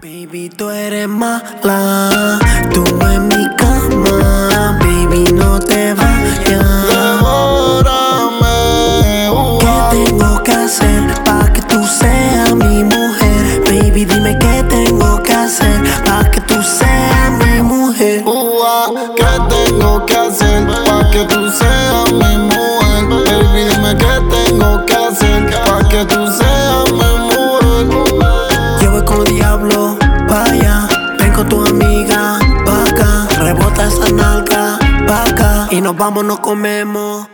Baby, tú eres mala, tú en mi cama, baby, no te vayas. Devórame, ¿Qué tengo que hacer pa' que tú seas mi mujer? Baby, dime qué tengo que hacer pa' que tú seas mi mujer. ¿qué tengo que hacer pa' que tú seas mi mujer? Baby, dime qué tengo que hacer pa' que tú seas mi mujer. Yo voy con los diablos pa' allá, ven con tu amiga pa' acá, rebota esa nalga pa' acá y nos vamos, nos comemos.